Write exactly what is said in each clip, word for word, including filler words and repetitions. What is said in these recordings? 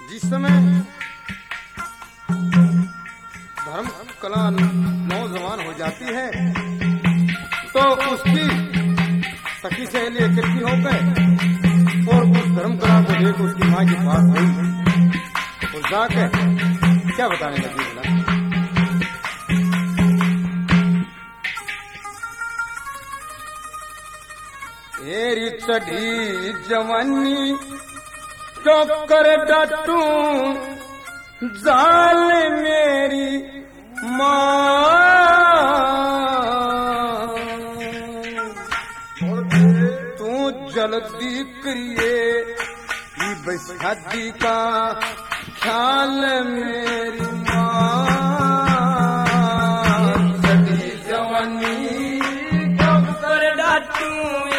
जिस समय धर्म कला नौजवान हो जाती है तो उसकी सखी सहेली इकट्ठी होकर और उस धर्म कला को देख उसकी माँ के पास गई और जाकर क्या बताने लगी बोला, एरी चढ़ी जवानी चौकर डाटू जाल मेरी माँ, तू जल्दी करिए शादी का ख्याल मेरी माँ, चढ़ी जवानी चौकर डाटू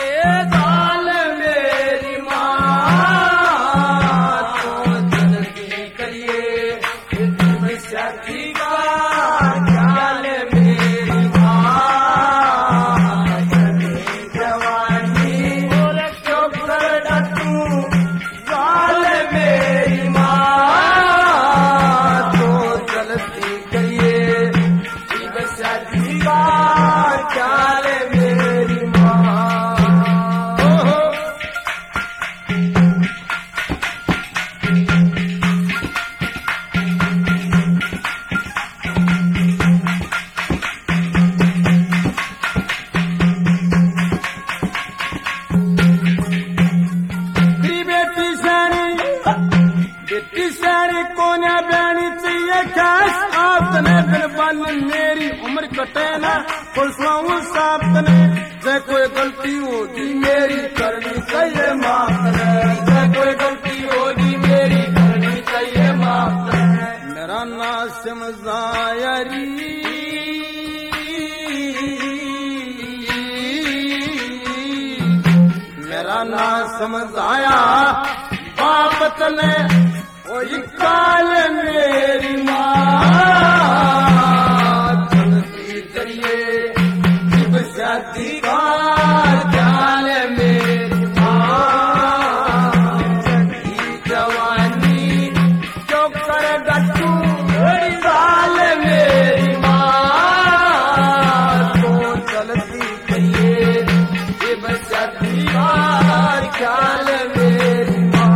मेरी उम्र कटे ना पुलसाऊ साथ ने जय कोई गलती होगी मेरी करनी चाहिए माफ ने, जय कोई गलती होगी मेरी करनी चाहिए माफ ने, मेरा ना समझायरी मेरा ना समझाया बापत ने वही काल मेरी माँ, शादी का ख्याल मेरी माँ, चढ़ी जवानी चौकर डाटू साल मेरी माँ, तो चलती कहिए ये बस शादी का ख्याल मेरी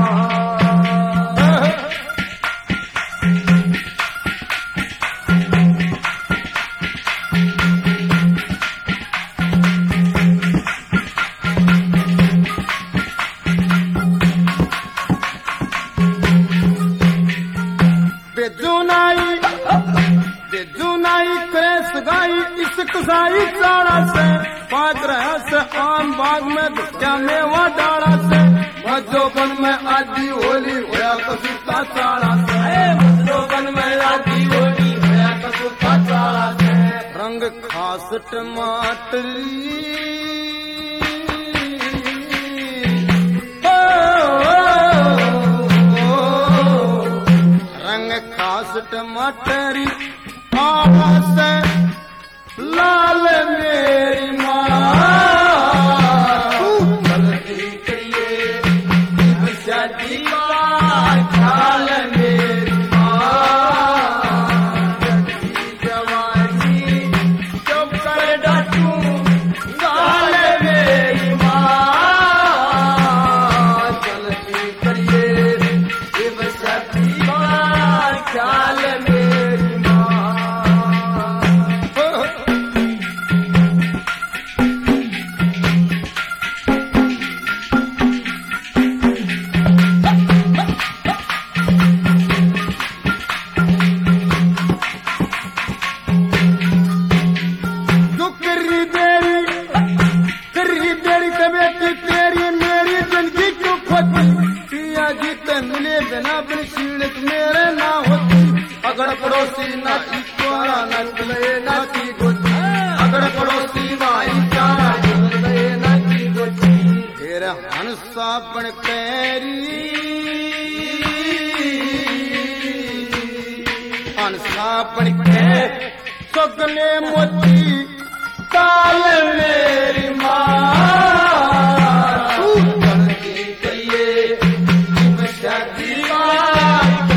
कसाई चाड़ा से पाँच रहा से आम बाग में क्या मेवा डाला से मजोबन में आदि होली होया कसूता चाड़ा से, मजोबन में आदि होली होया कसूता चाड़ा से, रंग खास टमाटरी रंग खास टमाटरी से लाल मेरी माँ, जल्दी करिए शादी का ख्याल मेरी माँ, चढ़ी जवानी चौकर डाटू लाल मेरी माँ, जल्दी करिए शादी का ख्याल मेरी मेरे ना होती अगर पड़ोसी ना इचारा न चले ना की गोची, अगर पड़ोसी ना इचारा चले ना की गोची, फिर हंसा बन पैरी हंसा बन के सगने मोती ताल मेरी माँ, शादी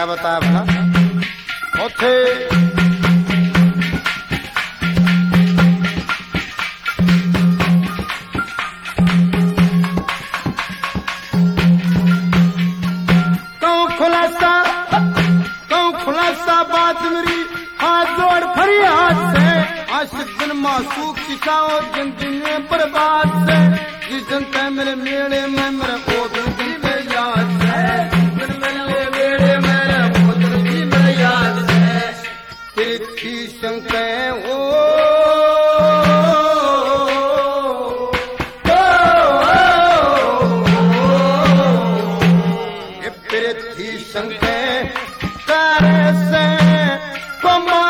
क्या बताया भला ओथे कहूँ खुलासा कहूँ खुलासा बात मेरी हाथ जोड़ फरियाद से आशिक दिन मासूक किसाओ जिन दिन बर्बाद से जिस दिन तय मेरे मेड़े में मेरे ओदू भी मेरे याद से दिन मेरे मेड़े मेरे ओदू भी मेरे याद से तेरी थी शंकाएं ओ ये तेरी थी शंकाएं तारे से कमा